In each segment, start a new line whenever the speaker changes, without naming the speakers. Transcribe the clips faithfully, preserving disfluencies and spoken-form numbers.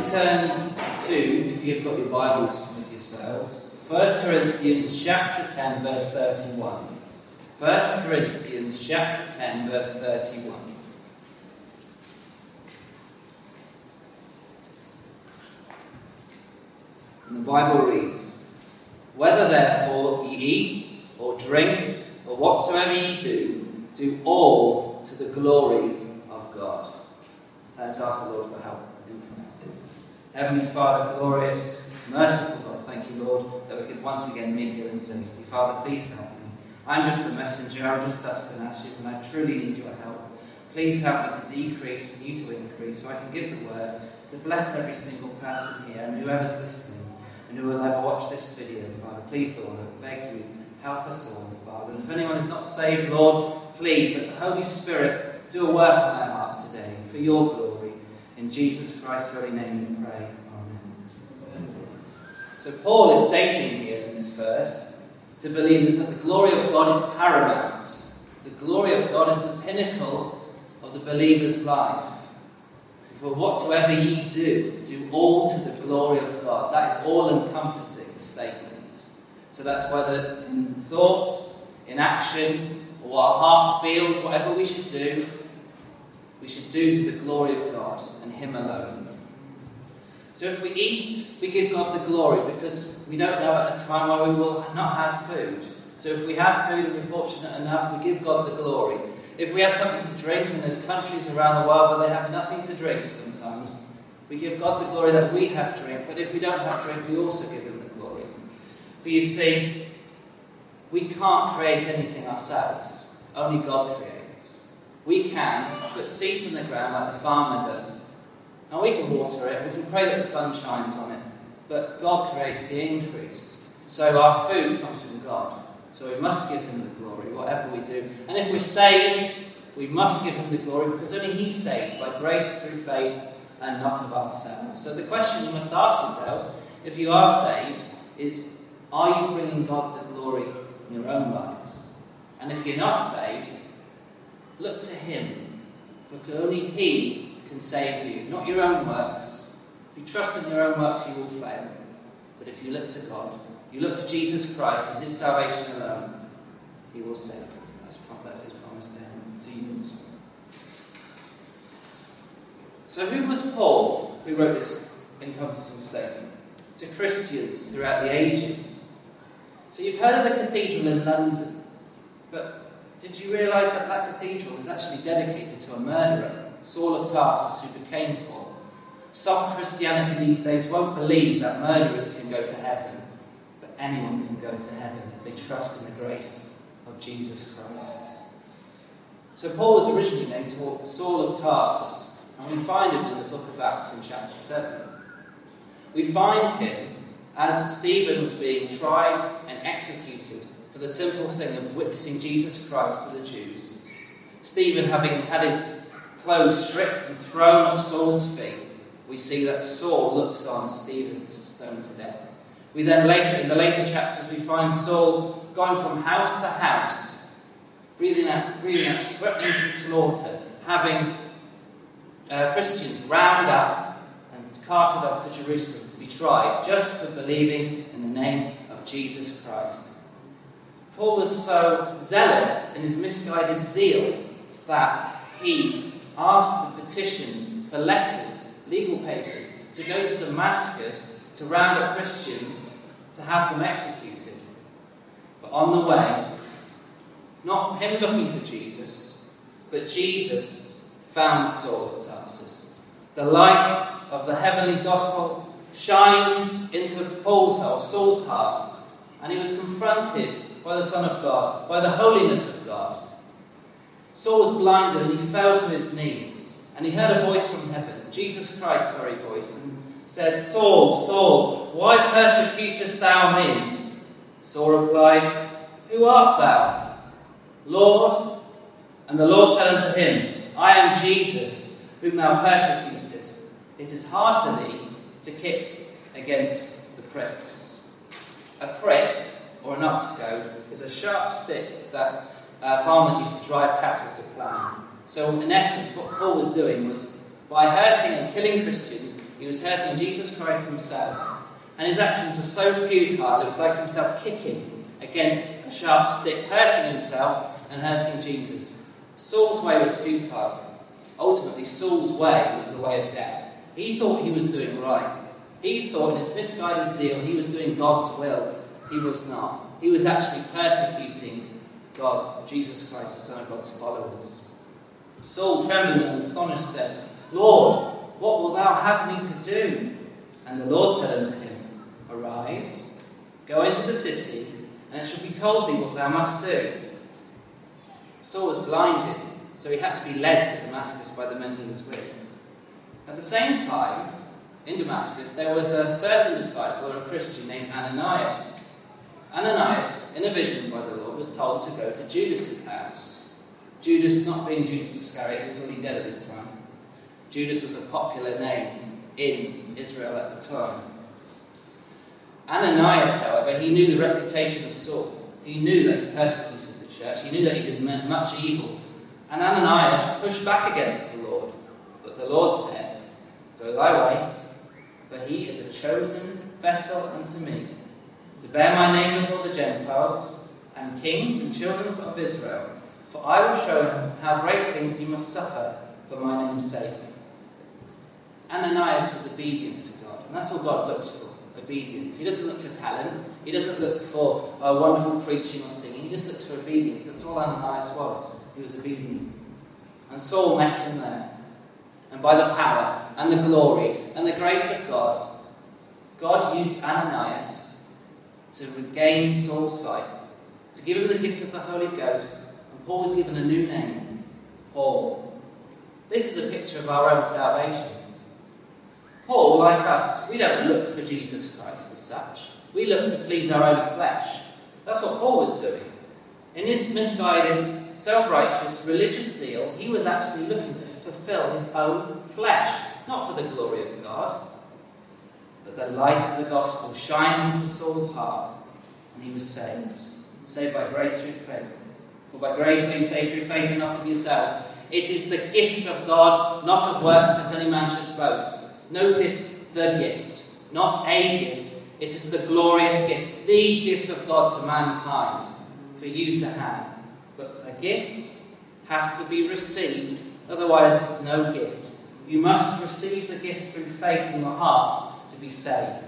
to turn to, if you've got your Bibles with yourselves, First Corinthians chapter ten, verse thirty-one. First Corinthians chapter ten, verse thirty-one. And the Bible reads, "Whether therefore ye eat, or drink, or whatsoever ye do, do all to the glory of God." Let's ask the Lord for help. Heavenly Father, glorious, merciful God, thank you, Lord, that we could once again meet here in safety. Father, please help me. I'm just the messenger, I'm just dust and ashes, and I truly need your help. Please help me to decrease and you to increase, so I can give the word to bless every single person here and whoever's listening and who will ever watch this video, Father. Please, Lord, I beg you, help us all, Father. And if anyone is not saved, Lord, please let the Holy Spirit do a work on their heart today for your glory. In Jesus Christ's holy name we pray. Amen. So Paul is stating here in this verse to believers that the glory of God is paramount. The glory of God is the pinnacle of the believer's life. For whatsoever ye do, do all to the glory of God. That is all-encompassing statement. So that's whether in thought, in action, or what our heart feels, whatever we should do, we should do to the glory of God and Him alone. So if we eat, we give God the glory because we don't know at a time where we will not have food. So if we have food and we're fortunate enough, we give God the glory. If we have something to drink, and there's countries around the world where they have nothing to drink sometimes, we give God the glory that we have drink. But if we don't have drink, we also give Him the glory. For you see, we can't create anything ourselves. Only God creates. We can put seeds in the ground like the farmer does. And we can water it, we can pray that the sun shines on it. But God creates the increase. So our food comes from God. So we must give Him the glory, whatever we do. And if we're saved, we must give Him the glory because only He saves by grace through faith and not of ourselves. So the question you must ask yourselves, if you are saved, is, are you bringing God the glory in your own lives? And if you're not saved, look to Him, for only He can save you, not your own works. If you trust in your own works, you will fail. But if you look to God, you look to Jesus Christ and His salvation alone, He will save you. That's, that's His promise to Him, to you. So who was Paul who wrote this encompassing statement? To Christians throughout the ages. So you've heard of the cathedral in London, but did you realise that that cathedral was actually dedicated to a murderer, Saul of Tarsus, who became Paul? Soft Christianity these days won't believe that murderers can go to heaven, but anyone can go to heaven if they trust in the grace of Jesus Christ. So Paul was originally named Saul of Tarsus, and we find him in the book of Acts in chapter seven. We find him as Stephen was being tried and executed for the simple thing of witnessing Jesus Christ to the Jews. Stephen, having had his clothes stripped and thrown at Saul's feet, we see that Saul looks on as Stephen is stoned to death. We then later, in the later chapters, we find Saul going from house to house, breathing out, breathing out threatenings and slaughter, having uh, Christians round up and carted off to Jerusalem to be tried just for believing in the name of Jesus Christ. Paul was so zealous in his misguided zeal that he asked and petitioned for letters, legal papers, to go to Damascus to round up Christians to have them executed. But on the way, not him looking for Jesus, but Jesus found Saul of Tarsus. The light of the heavenly gospel shined into Paul's heart, Saul's heart, and he was confronted by the Son of God, by the holiness of God. Saul was blinded and he fell to his knees, and he heard a voice from heaven, Jesus Christ's very voice, and said, "Saul, Saul, why persecutest thou me?" Saul replied, "Who art thou, Lord?" And the Lord said unto him, "I am Jesus, whom thou persecutest. It is hard for thee to kick against the pricks." A prick, or an ox goad, is a sharp stick that uh, farmers used to drive cattle to plough. So in essence, what Paul was doing was, by hurting and killing Christians, He was hurting Jesus Christ himself. And his actions were so futile, it was like himself kicking against a sharp stick, hurting himself and hurting Jesus. Saul's way was futile. Ultimately, Saul's way was the way of death. He thought he was doing right. He thought in his misguided zeal he was doing God's will. He was not. He was actually persecuting God, Jesus Christ, the Son of God's followers. Saul, trembling and astonished, said, "Lord, what wilt thou have me to do?" And the Lord said unto him, "Arise, go into the city, and it shall be told thee what thou must do." Saul was blinded, so he had to be led to Damascus by the men he was with. At the same time, in Damascus, there was a certain disciple or a Christian named Ananias. Ananias, in a vision by the Lord, was told to go to Judas's house. Judas, not being Judas Iscariot, he was already dead at this time. Judas was a popular name in Israel at the time. Ananias, however, he knew the reputation of Saul. He knew that he persecuted the church. He knew that he did much evil. And Ananias pushed back against the Lord. But the Lord said, "Go thy way, for he is a chosen vessel unto me, to bear my name before the Gentiles, and kings and children of Israel. For I will show him how great things he must suffer for my name's sake." Ananias was obedient to God, and that's all God looks for, obedience. He doesn't look for talent, he doesn't look for uh, wonderful preaching or singing, he just looks for obedience. That's all Ananias was. He was obedient. And Saul met him there. And by the power and the glory and the grace of God, God used Ananias to regain Saul's sight, to give him the gift of the Holy Ghost, and Paul was given a new name, Paul. This is a picture of our own salvation. Paul, like us, we don't look for Jesus Christ as such. We look to please our own flesh. That's what Paul was doing. In his misguided, self-righteous, religious zeal, he was actually looking to fulfill his own flesh, not for the glory of God. But the light of the gospel shined into Saul's heart, and he was saved. Saved by grace through faith. For by grace are you saved through faith, and not of yourselves. It is the gift of God, not of works, lest any man should boast. Notice the gift, not a gift. It is the glorious gift, the gift of God to mankind, for you to have. But a gift has to be received, otherwise it's no gift. You must receive the gift through faith in your heart to be saved.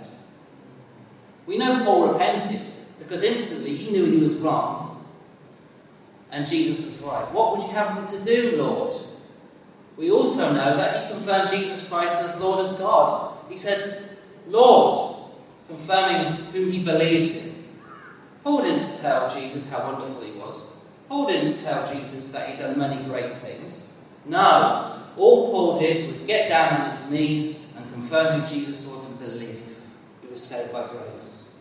We know Paul repented, because instantly he knew he was wrong, and Jesus was right. "What would you have me to do, Lord?" We also know that he confirmed Jesus Christ as Lord, as God. He said, "Lord," confirming whom he believed in. Paul didn't tell Jesus how wonderful he was. Paul didn't tell Jesus that he'd done many great things. No, all Paul did was get down on his knees and confirm who Jesus was and believe. He was saved by grace.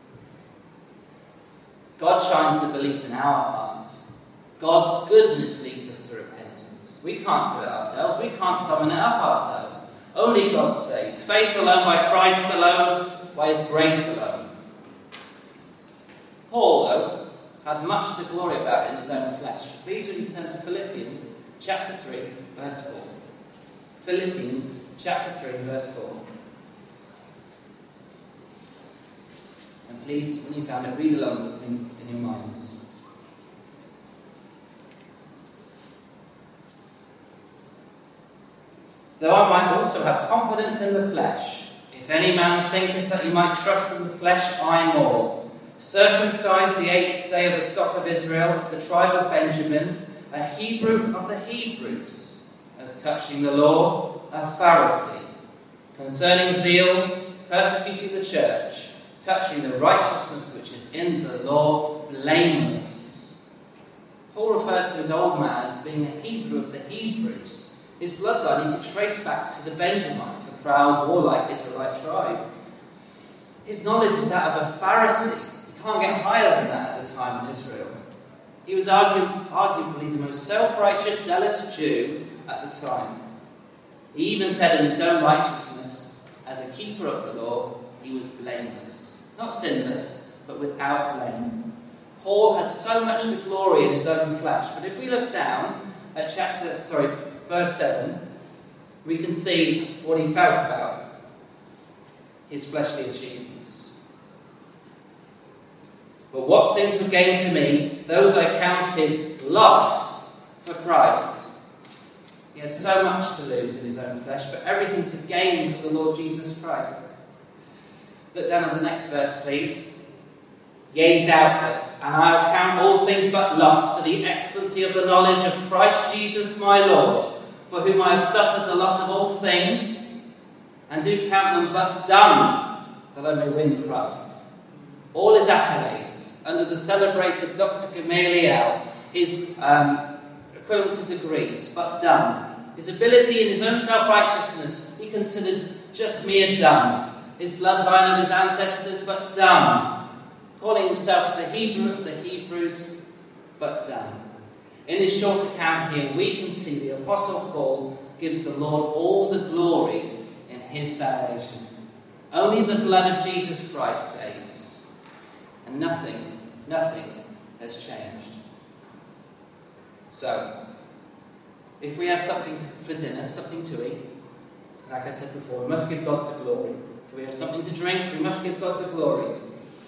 God shines the belief in our hearts. God's goodness leads us to repentance. We can't do it ourselves. We can't summon it up ourselves. Only God saves. Faith alone, by Christ alone, by his grace alone. Paul, though, had much to glory about in his own flesh. Please would you turn to Philippians chapter three, verse four. Philippians chapter three, verse four. And please, when you've found it, read along with me in your minds. "Though I might also have confidence in the flesh, if any man thinketh that he might trust in the flesh, I more. Circumcised the eighth day of the stock of Israel, of the tribe of Benjamin, a Hebrew of the Hebrews, as touching the law, a Pharisee, concerning zeal, persecuting the church, touching the righteousness which is in the law, blameless." Paul refers to his old man as being a Hebrew of the Hebrews. His bloodline he could trace back to the Benjamites, a proud, warlike Israelite tribe. His knowledge is that of a Pharisee. You can't get higher than that at the time in Israel. He was argu- arguably the most self-righteous, zealous Jew at the time. He even said in his own righteousness, as a keeper of the law, he was blameless. Not sinless, but without blame. Paul had so much to glory in his own flesh. But if we look down at chapter, sorry, verse seven, we can see what he felt about. his fleshly achievements. But what things were gain to me, those I counted loss for Christ. He had so much to lose in his own flesh, but everything to gain for the Lord Jesus Christ. Look down at the next verse, please. Yea, doubtless, and I count all things but loss for the excellency of the knowledge of Christ Jesus my Lord, for whom I have suffered the loss of all things, and do count them but dung, that I may win Christ. All his accolades, under the celebrated Doctor Gamaliel, his um, equivalent to degrees, but dung. His ability in his own self-righteousness, he considered just mere dung. His bloodline of his ancestors, but dung. Calling himself the Hebrew of the Hebrews, but dung. In his short account here, we can see the Apostle Paul gives the Lord all the glory in his salvation. Only the blood of Jesus Christ saves. And nothing, nothing has changed. So, if we have something to, for dinner, something to eat, like I said before, we must give God the glory. If we have something to drink, we must give God the glory.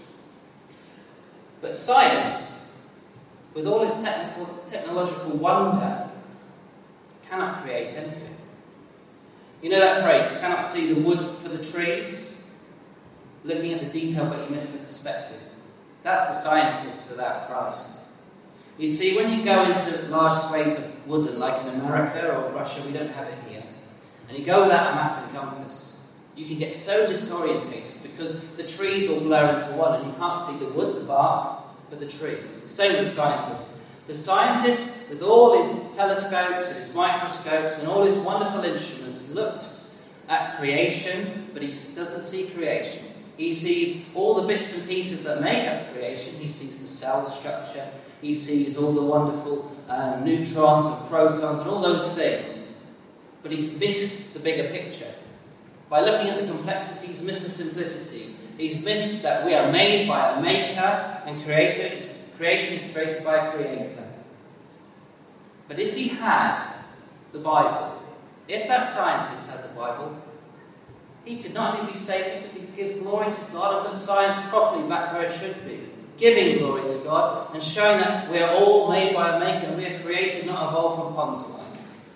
But science, with all its technical, technological wonder, cannot create anything. You know that phrase, cannot see the wood for the trees? Looking at the detail but you miss the perspective. That's the scientist without Christ. You see, when you go into large swathes of woodland, like in America or Russia, we don't have it here, and you go without a map and compass, you can get so disorientated because the trees all blur into one and you can't see the wood, the bark, but the trees. The same with scientists. The scientist, with all his telescopes and his microscopes and all his wonderful instruments, looks at creation, but he doesn't see creation. He sees all the bits and pieces that make up creation. He sees the cell structure. He sees all the wonderful um, neutrons and protons and all those things. But he's missed the bigger picture. By looking at the complexity, he's missed the simplicity. He's missed that we are made by a maker and creator. It's, creation is created by a creator. But if he had the Bible, if that scientist had the Bible, he could not only be saved, he could give glory to God and put science properly back where it should be. Giving glory to God and showing that we are all made by a maker and we are created, not evolved from pond's life.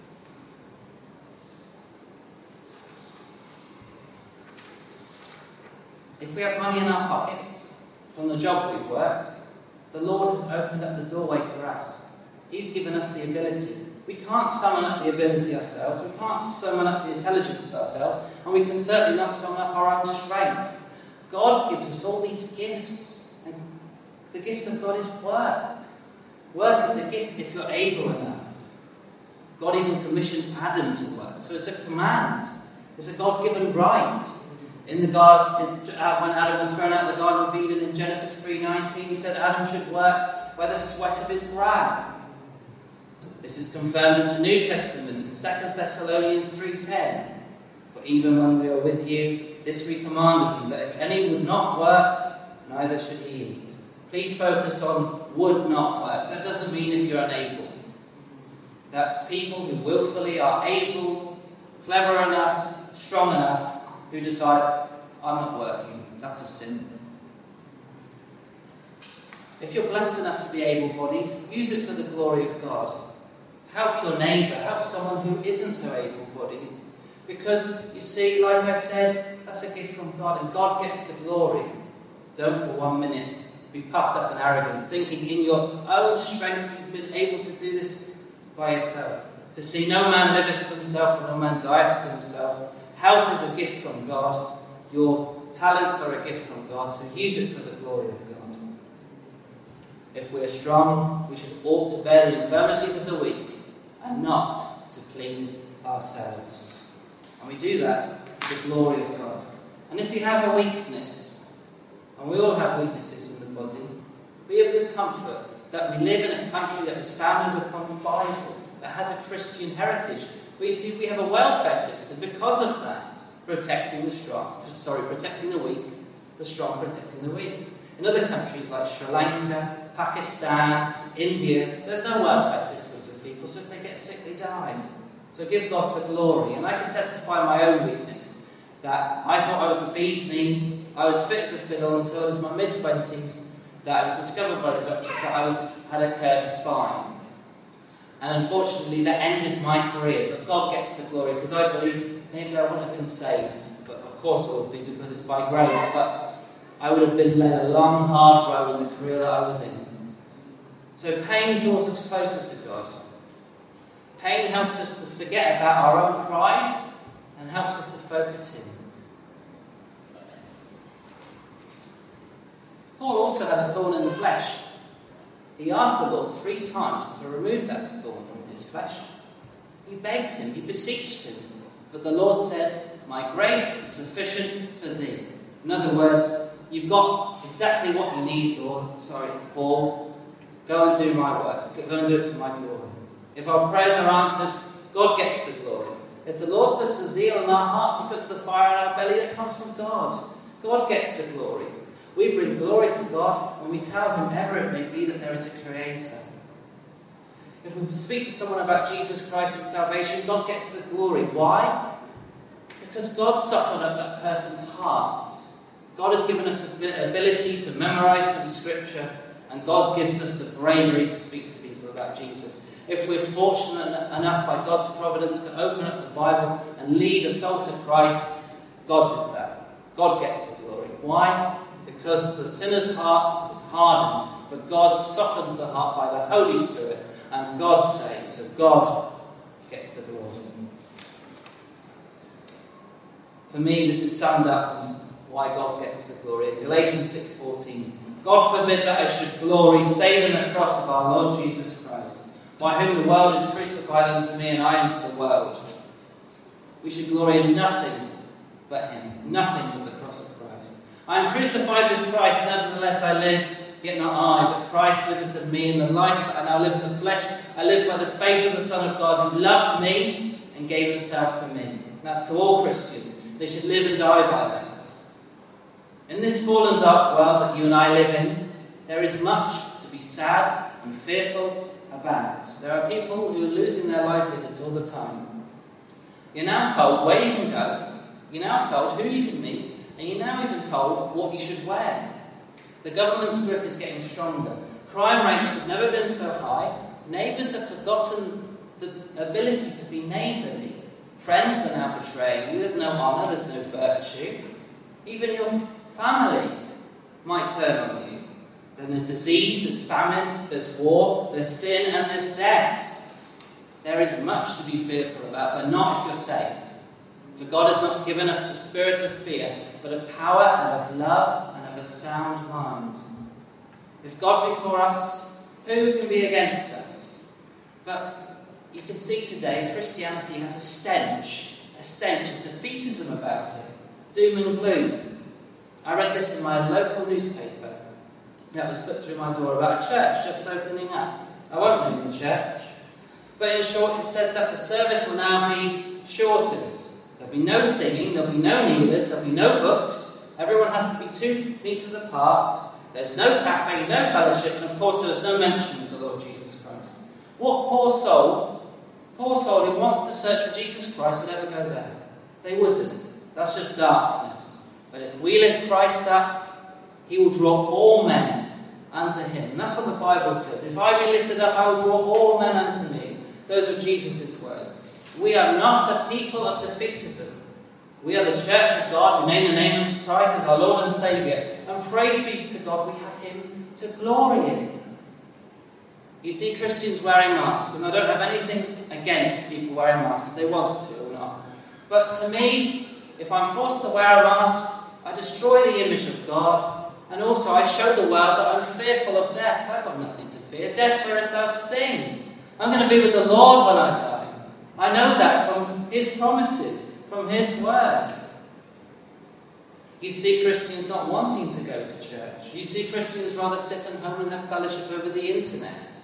If we have money in our pockets from the job we've worked, the Lord has opened up the doorway for us. He's given us the ability. We can't summon up the ability ourselves, we can't summon up the intelligence ourselves, and we can certainly not summon up our own strength. God gives us all these gifts, and the gift of God is work. Work is a gift if you're able enough. God even commissioned Adam to work, so it's a command. It's a God-given right. In the garden, when Adam was thrown out of the Garden of Eden in Genesis three nineteen, he said Adam should work by the sweat of his brow. This is confirmed in the New Testament in Second Thessalonians three ten. For even when we are with you, this we command of you, that if any would not work, neither should he eat. Please focus on would not work. That doesn't mean if you're unable. That's people who willfully are able, clever enough, strong enough, who decide, I'm not working. That's a sin. If you're blessed enough to be able-bodied, use it for the glory of God. Help your neighbour. Help someone who isn't so able-bodied. Because, you see, like I said, that's a gift from God, and God gets the glory. Don't for one minute be puffed up and arrogant, thinking in your own strength you've been able to do this by yourself. For see, no man liveth to himself, and no man dieth to himself. Health is a gift from God. Your talents are a gift from God, so use it for the glory of God. If we are strong, we should ought to bear the infirmities of the weak, and not to please ourselves. And we do that for the glory of God. And if you have a weakness, and we all have weaknesses in the body, be of good comfort that we live in a country that is founded upon the Bible, that has a Christian heritage. We see we have a welfare system because of that, protecting the strong, sorry, protecting the weak, the strong protecting the weak. In other countries like Sri Lanka, Pakistan, India, there's no welfare system for people, so if they get sick, they die. So give God the glory. And I can testify my own weakness. that I thought I was the bee's knees, I was fit as a fiddle until it was my mid-twenties that it was discovered by the doctors that I was had a curvy spine. And unfortunately that ended my career, but God gets the glory, because I believe maybe I wouldn't have been saved, but of course I would be because it's by grace, but I would have been led a long, hard road in the career that I was in. So pain draws us closer to God. Pain helps us to forget about our own pride and helps us to focus Him. Paul also had a thorn in the flesh. He asked the Lord three times to remove that thorn from his flesh. He begged him, he beseeched him, but the Lord said, "My grace is sufficient for thee." In other words, you've got exactly what you need, Lord. Sorry, Paul. Go and do my work. Go and do it for my glory. If our prayers are answered, God gets the glory. If the Lord puts a zeal in our hearts, He puts the fire in our belly that comes from God. God gets the glory. We bring glory to God when we tell whomever it may be that there is a Creator. If we speak to someone about Jesus Christ and salvation, God gets the glory. Why? Because God softened up that person's heart. God has given us the ability to memorize some scripture, and God gives us the bravery to speak to people about Jesus. If we're fortunate enough by God's providence to open up the Bible and lead a soul to Christ, God did that. God gets the glory. Why? Because the sinner's heart is hardened, but God softens the heart by the Holy Spirit, and God saves, so God gets the glory. For me, this is summed up in why God gets the glory. In Galatians six fourteen, God forbid that I should glory save in the cross of our Lord Jesus Christ, by whom the world is crucified unto me, and I unto the world. We should glory in nothing but Him, nothing but the cross of Christ. I am crucified with Christ, nevertheless I live, yet not I, but Christ liveth in me. In the life that I now live in the flesh, I live by the faith of the Son of God, who loved me and gave Himself for me. And that's to all Christians. They should live and die by that. In this fallen dark world that you and I live in, there is much to be sad and fearful about. There are people who are losing their livelihoods all the time. You're now told where you can go, you're now told who you can meet, and you're now even told what you should wear. The government's grip is getting stronger. Crime rates have never been so high. Neighbours have forgotten the ability to be neighbourly. Friends are now betraying you. There's no honour, there's no virtue. Even your family might turn on you. Then there's disease, there's famine, there's war, there's sin, and there's death. There is much to be fearful about, but not if you're saved. For God has not given us the spirit of fear, but of power and of love and of a sound mind. If God be for us, who can be against us? But you can see today Christianity has a stench, a stench of defeatism about it, doom and gloom. I read this in my local newspaper that was put through my door about a church just opening up. I won't name the church, but in short it said that the service will now be shortened. There'll be no singing, there'll be no kneelers, there'll be no books, everyone has to be two metres apart, there's no cafe, no fellowship, and of course there's no mention of the Lord Jesus Christ. What poor soul, poor soul who wants to search for Jesus Christ would ever go there? They wouldn't. That's just darkness. But if we lift Christ up, He will draw all men unto Him. And that's what the Bible says. If I be lifted up, I will draw all men unto me. Those were Jesus' words. We are not a people of defeatism. We are the church of God who name the name of Christ as our Lord and Saviour. And praise be to God, we have Him to glory in. You see Christians wearing masks, and I don't have anything against people wearing masks if they want to or not. But to me, if I'm forced to wear a mask, I destroy the image of God, and also I show the world that I'm fearful of death. I've got nothing to fear. Death, where is thou sting? I'm going to be with the Lord when I die. I know that from His promises, from His word. You see Christians not wanting to go to church. You see Christians rather sit at home and have fellowship over the internet.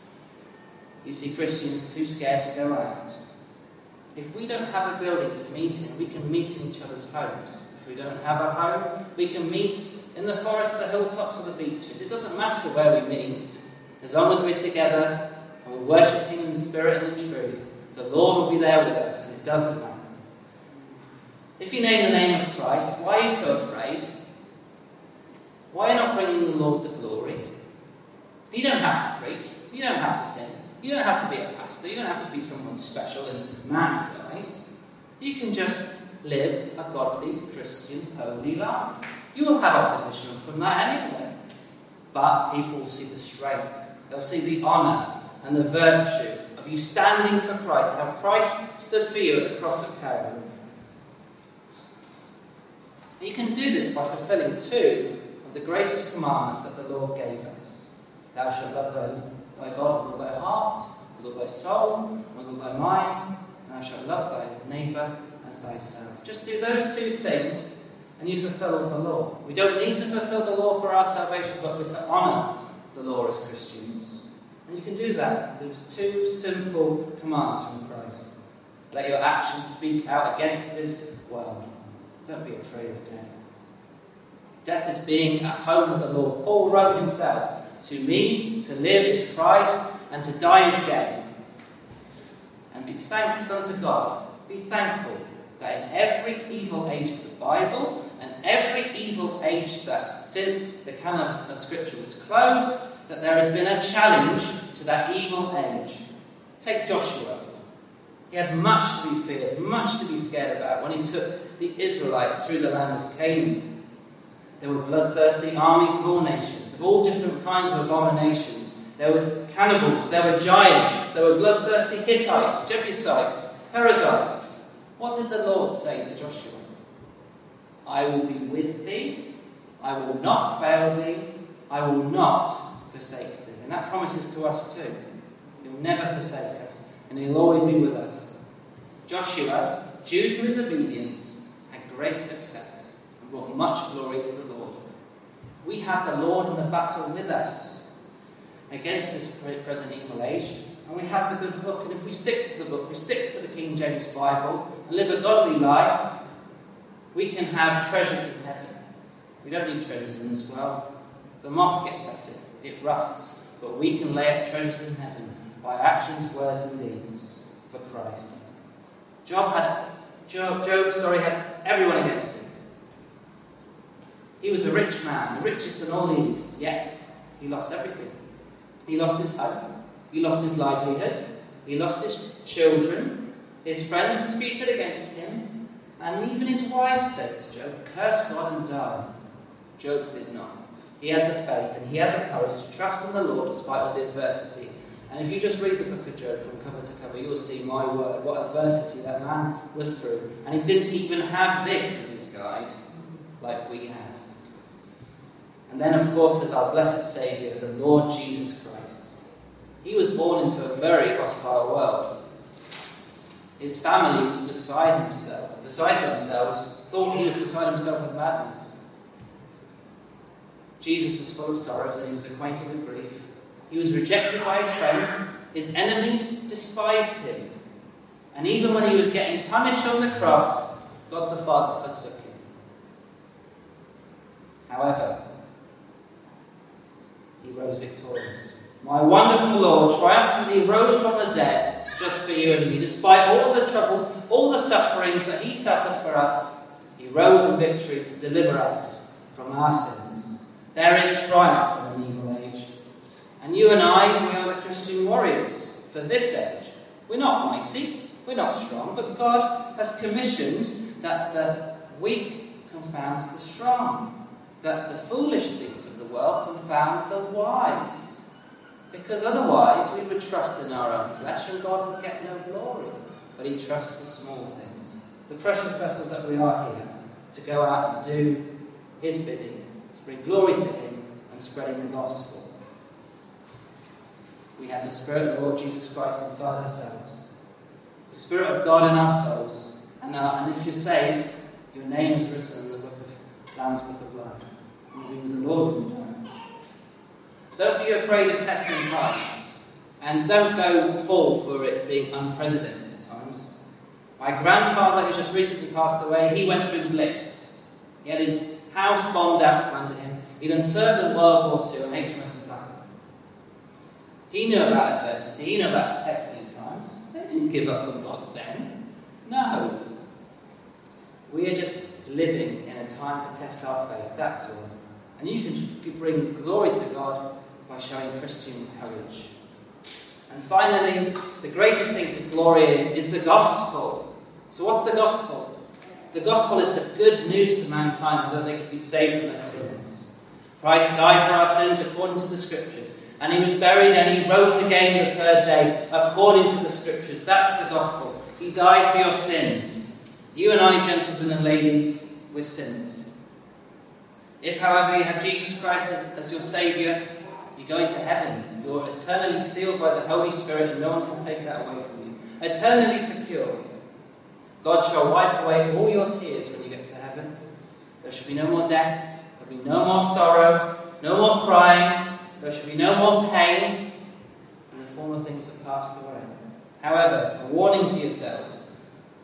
You see Christians too scared to go out. If we don't have a building to meet in, we can meet in each other's homes. If we don't have a home, we can meet in the forest, the hilltops, or the beaches. It doesn't matter where we meet. As long as we're together and we're worshipping in spirit and in truth, the Lord will be there with us, and it doesn't matter. If you name the name of Christ, why are you so afraid? Why are you not bringing the Lord the glory? You don't have to preach. You don't have to sing. You don't have to be a pastor. You don't have to be someone special in man's eyes. You can just live a godly, Christian, holy life. You will have opposition from that anyway. But people will see the strength. They'll see the honour and the virtue of you standing for Christ, how Christ stood for you at the cross of Calvary. You can do this by fulfilling two of the greatest commandments that the Lord gave us. Thou shalt love thy, thy God with all thy heart, with all thy soul, with all thy mind, and thou shalt love thy neighbour as thyself. Just do those two things and you fulfill all the law. We don't need to fulfill the law for our salvation, but we're to honour the law as Christians. And you can do that. There's two simple commands from Christ. Let your actions speak out against this world. Don't be afraid of death. Death is being at home with the Lord. Paul wrote himself, to me, to live is Christ, and to die is gain. And be thanks unto God. Be thankful that in every evil age of the Bible, and every evil age that since the canon of Scripture was closed, that there has been a challenge to that evil age. Take Joshua. He had much to be feared, much to be scared about when he took the Israelites through the land of Canaan. There were bloodthirsty armies of all nations, of all different kinds of abominations. There was cannibals, there were giants, there were bloodthirsty Hittites, Jebusites, Perizzites. What did the Lord say to Joshua? I will be with thee, I will not fail thee, I will not forsake thee. And that promises to us too. He'll never forsake us, and he'll always be with us. Joshua, due to his obedience, had great success and brought much glory to the Lord. We have the Lord in the battle with us against this present evil age, and we have the good book. And if we stick to the book, we stick to the King James Bible, and live a godly life, we can have treasures in heaven. We don't need treasures in this world. The moth gets at it, it rusts. But we can lay up treasures in heaven by actions, words, and deeds for Christ. Job had, Job, Job sorry, had everyone against him. He was a rich man, the richest in all the East, yet he lost everything. He lost his home, he lost his livelihood, he lost his children, his friends disputed against him, and even his wife said to Job, curse God and die. Job did not. He had the faith and he had the courage to trust in the Lord despite all the adversity. And if you just read the book of Job from cover to cover, you'll see, my word, what adversity that man was through. And he didn't even have this as his guide, like we have. And then, of course, there's our blessed Saviour, the Lord Jesus Christ. He was born into a very hostile world. His family was beside himself, beside themselves, thought he was beside himself with madness. Jesus was full of sorrows and he was acquainted with grief. He was rejected by his friends. His enemies despised him. And even when he was getting punished on the cross, God the Father forsook him. However, he rose victorious. My wonderful Lord triumphantly rose from the dead just for you and me. Despite all the troubles, all the sufferings that he suffered for us, he rose in victory to deliver us from our sins. There is triumph in an evil age. And you and I, we are the Christian warriors for this age. We're not mighty, we're not strong, but God has commissioned that the weak confounds the strong, that the foolish things of the world confound the wise. Because otherwise we would trust in our own flesh and God would get no glory. But he trusts the small things, the precious vessels that we are here, to go out and do his bidding, to bring glory to him and spreading the gospel. We have the Spirit of the Lord Jesus Christ inside ourselves, the Spirit of God in our souls, and, uh, and if you're saved, your name is written in the book of Lamb's Book of Life. You'll be with the Lord when you die. Don't be afraid of testing times, and don't go fall for it being unprecedented times. My grandfather, who just recently passed away, he went through the Blitz. He had his house bombed out from under him. He then served in World War Two on H M S Atlanta. He knew about adversity. He knew about testing times. They didn't give up on God then. No. We are just living in a time to test our faith, that's all. And you can bring glory to God by showing Christian courage. And finally, the greatest thing to glory in is the gospel. So what's the gospel? The gospel is the good news to mankind that they could be saved from their sins. Christ died for our sins according to the Scriptures, and he was buried and he rose again the third day according to the Scriptures. That's the gospel. He died for your sins. You and I, gentlemen and ladies, we're sinners. If, however, you have Jesus Christ as, as your Saviour, you're going to heaven. You're eternally sealed by the Holy Spirit, and no one can take that away from you. Eternally secure. God shall wipe away all your tears when you get to heaven. There shall be no more death. There will be no more sorrow. No more crying. There shall be no more pain. And the former things have passed away. However, a warning to yourselves.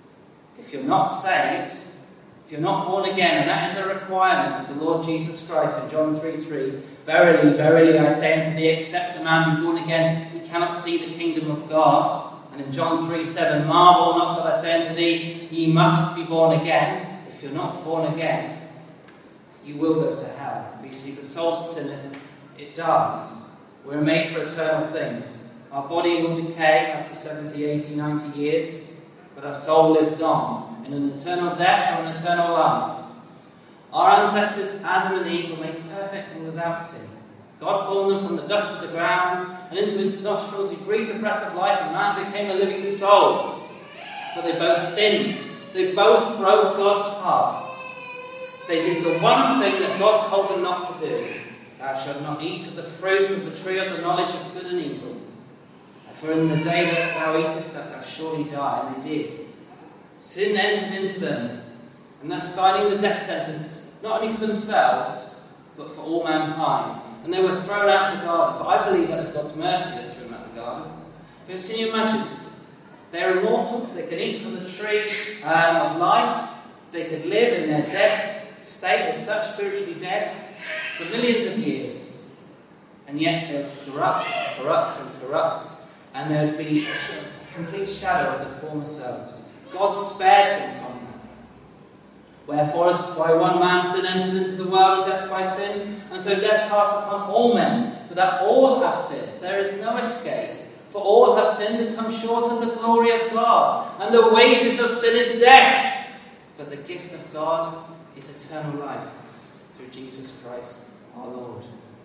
If you're not saved, if you're not born again, and that is a requirement of the Lord Jesus Christ in John three three, verily, verily, I say unto thee, except a man be born again, he cannot see the kingdom of God. And in John three seven, marvel not that I say unto thee, ye must be born again. If you're not born again, you will go to hell. For you see, the soul that sinneth, it dies. We're made for eternal things. Our body will decay after seventy, eighty, ninety years, but our soul lives on in an eternal death or an eternal life. Our ancestors, Adam and Eve, were made perfect and without sin. God formed them from the dust of the ground, and into his nostrils he breathed the breath of life, and man became a living soul. But they both sinned. They both broke God's heart. They did the one thing that God told them not to do. Thou shalt not eat of the fruit of the tree of the knowledge of good and evil. For in the day that thou eatest, that thou surely die. And they did. Sin entered into them, and thus signing the death sentence, not only for themselves, but for all mankind. And they were thrown out of the garden. But I believe that was God's mercy that threw them out of the garden. Because can you imagine? They're immortal. They can eat from the tree um, of life. They could live in their dead state as such, spiritually dead, for millions of years. And yet they're corrupt, corrupt, and corrupt. And there would be a complete shadow of the former selves. God spared them from that. Wherefore, as by one man sin entered into the world, and death by sin, and so death passed upon all men, for that all have sinned. There is no escape. For all have sinned and come short of the glory of God. And the wages of sin is death. But the gift of God is eternal life through Jesus Christ our Lord.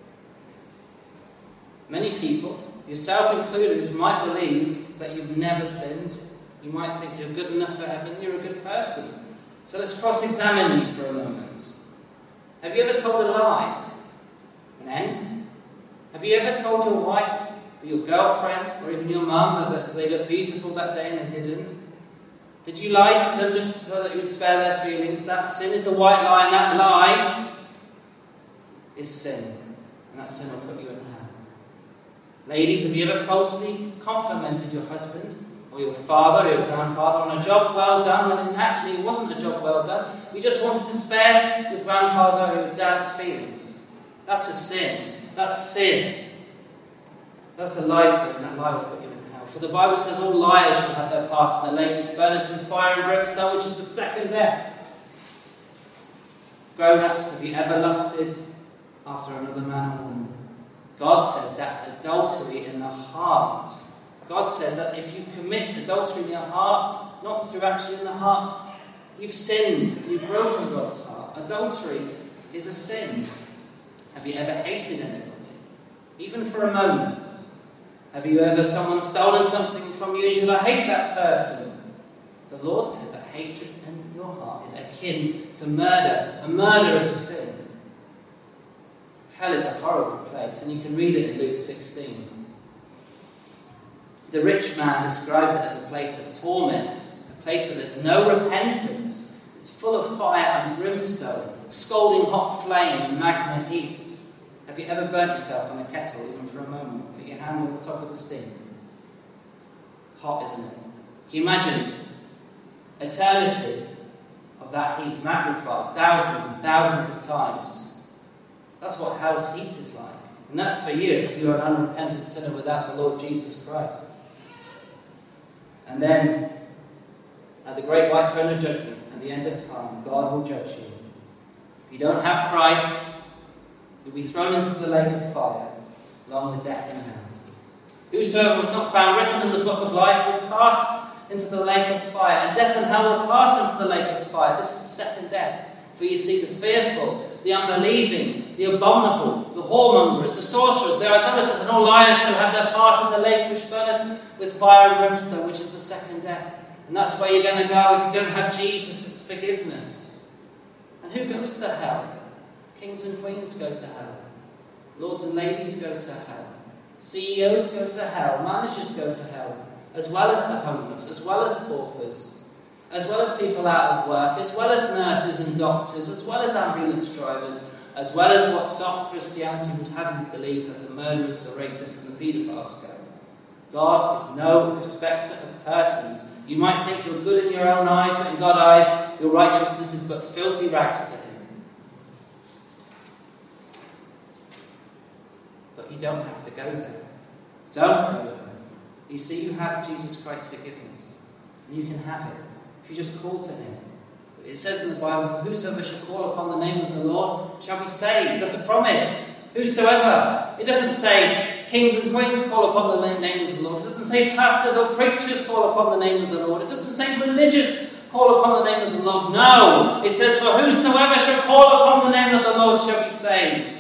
Many people, yourself included, might believe that you've never sinned. You might think you're good enough for heaven, you're a good person. So let's cross-examine you for a moment. Have you ever told a lie? Men? Have you ever told your wife or your girlfriend or even your mum that they looked beautiful that day and they didn't? Did you lie to them just so that you would spare their feelings? That sin is a white lie, and that lie is sin. And that sin will put you in hell. Ladies, have you ever falsely complimented your husband or your father or your grandfather on a job well done when actually it wasn't a job well done? You just wanted to spare your grandfather or your dad's feelings. That's a sin. That's sin. That's a lie spirit, and that lie will put you in hell. For the Bible says all liars shall have their parts in the lake which burneth with fire and brimstone, which is the second death. Grown-ups, have you ever lusted after another man or woman? God says that's adultery in the heart. God says that if you commit adultery in your heart, not through action in the heart, you've sinned, you've broken God's heart. Adultery is a sin. Have you ever hated anybody? Even for a moment. Have you ever, someone stolen something from you and you said, I hate that person? The Lord said that hatred in your heart is akin to murder. And murder is a sin. Hell is a horrible place, and you can read it in Luke sixteen. The rich man describes it as a place of torment, a place where there's no repentance. It's full of fire and brimstone, scalding hot flame and magma heat. Have you ever burnt yourself on a kettle, even for a moment? Put your hand on the top of the steam. Hot, isn't it? Can you imagine eternity of that heat magnified thousands and thousands of times? That's what hell's heat is like. And that's for you if you're an unrepentant sinner without the Lord Jesus Christ. And then, at the great white throne of judgment, and the end of time, God will judge you. If you don't have Christ, you'll be thrown into the lake of fire, along with death and hell. Whosoever was not found written in the book of life was cast into the lake of fire, and death and hell were cast into the lake of fire. This is the second death. For you see, the fearful, the unbelieving, the abominable, the whoremongers, the sorcerers, the idolaters, and all liars shall have their part in the lake which burneth with fire and brimstone, which is the second death. And that's where you're going to go if you don't have Jesus' forgiveness. And who goes to hell? Kings and queens go to hell. Lords and ladies go to hell. C E Os go to hell. Managers go to hell. As well as the homeless, as well as paupers, as well as people out of work, as well as nurses and doctors, as well as ambulance drivers, as well as what soft Christianity would have you believe that the murderers, the rapists and the paedophiles go. God is no respecter of persons. You might think you're good in your own eyes, but in God's eyes, your righteousness is but filthy rags to him. But you don't have to go there. Don't go there. You see, you have Jesus Christ's forgiveness. And you can have it if you just call to him. It says in the Bible, for whosoever shall call upon the name of the Lord shall be saved. That's a promise. Whosoever. It doesn't say kings and queens call upon the name of the Lord. It doesn't say pastors or preachers call upon the name of the Lord. It doesn't say religious call upon the name of the Lord. No. It says, for whosoever shall call upon the name of the Lord shall be saved.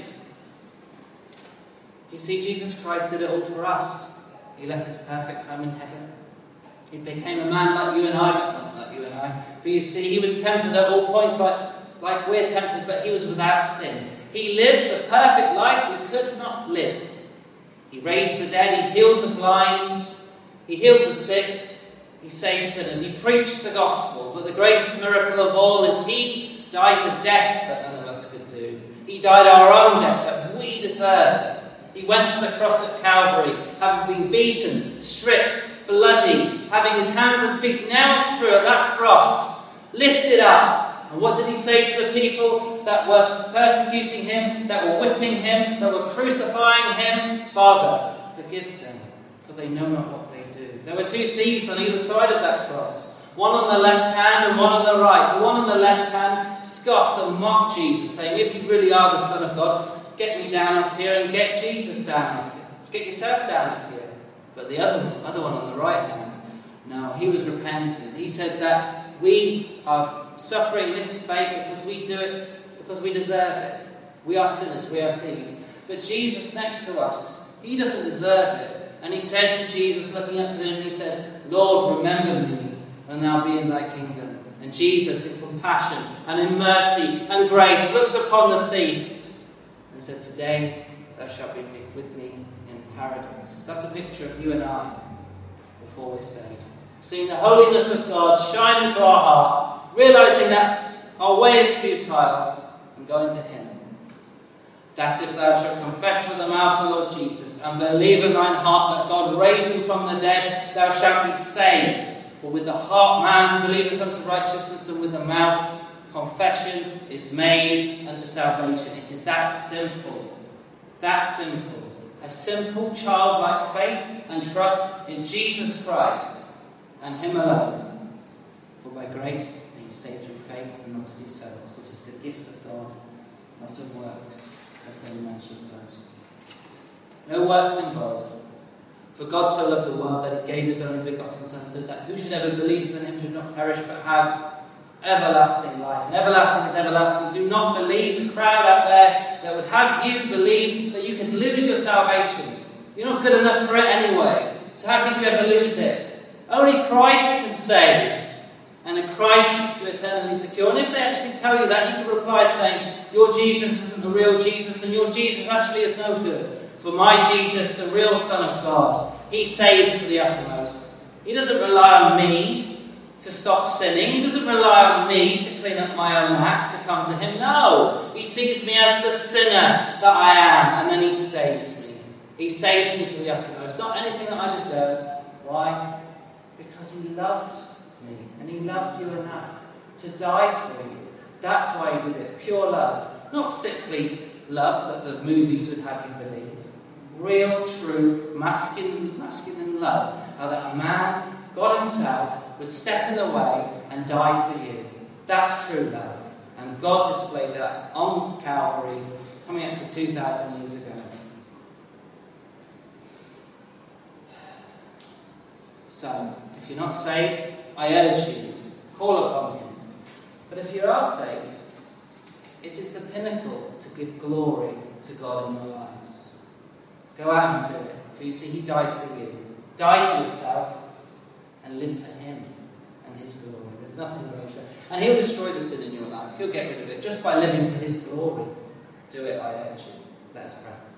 You see, Jesus Christ did it all for us. He left his perfect home in heaven. He became a man like you and I, but not like you and I. For you see, he was tempted at all points like, like we're tempted, but he was without sin. He lived the perfect life we could not live. He raised the dead, he healed the blind, he healed the sick, he saved sinners, he preached the gospel. But the greatest miracle of all is he died the death that none of us could do. He died our own death that we deserve. He went to the cross at Calvary, having been beaten, stripped, bloody, having his hands and feet nailed through at that cross, lifted up. And what did he say to the people that were persecuting him, that were whipping him, that were crucifying him? Father, forgive them, for they know not what they do. There were two thieves on either side of that cross, one on the left hand and one on the right. The one on the left hand scoffed and mocked Jesus, saying, if you really are the Son of God, get me down off here and get Jesus down off here. Get yourself down off here. But the other one, other one on the right hand, no, he was repentant. He said that we are suffering this fate because we do it because we deserve it. We are sinners, we are thieves. But Jesus next to us, he doesn't deserve it. And he said to Jesus, looking up to him, he said, Lord, remember me when thou be in thy kingdom. And Jesus, in compassion and in mercy and grace, looked upon the thief and said, today thou shalt be with me in paradise. That's a picture of you and I before we're saved. Seeing the holiness of God shine into our heart, realizing that our way is futile, and going to him. That if thou shalt confess with the mouth the Lord Jesus, and believe in thine heart that God raised him from the dead, thou shalt be saved. For with the heart man believeth unto righteousness, and with the mouth confession is made unto salvation. It is that simple. That simple. A simple childlike faith and trust in Jesus Christ and him alone. For by grace are you saved through faith and not of yourselves. It is the gift of God, not of works, as they man should boast. No works involved. For God so loved the world that he gave his only begotten Son, so that who should ever believe in him should not perish but have everlasting life. And everlasting is everlasting. Do not believe the crowd out there that would have you believe that you could lose your salvation. You're not good enough for it anyway. So how could you ever lose it? Only Christ can save. And in Christ keeps you eternally secure. And if they actually tell you that, you can reply saying, your Jesus isn't the real Jesus, and your Jesus actually is no good. For my Jesus, the real Son of God, he saves to the uttermost. He doesn't rely on me to stop sinning. He doesn't rely on me to clean up my own act, to come to him. No, he sees me as the sinner that I am, and then he saves me. He saves me to the uttermost. Not anything that I deserve. Why? Because he loved me, and he loved you enough to die for you. That's why he did it. Pure love. Not sickly love that the movies would have you believe. Real, true, masculine, masculine love. How that a man, God himself, would step in the way and die for you. That's true love. And God displayed that on Calvary, coming up to two thousand years ago. So, if you're not saved, I urge you, call upon him. But if you are saved, it is the pinnacle to give glory to God in your lives. Go out and do it. For you see, he died for you. Die to yourself and live for him and his glory. There's nothing greater. And he'll destroy the sin in your life. He'll get rid of it just by living for his glory. Do it, I urge you. Let us pray.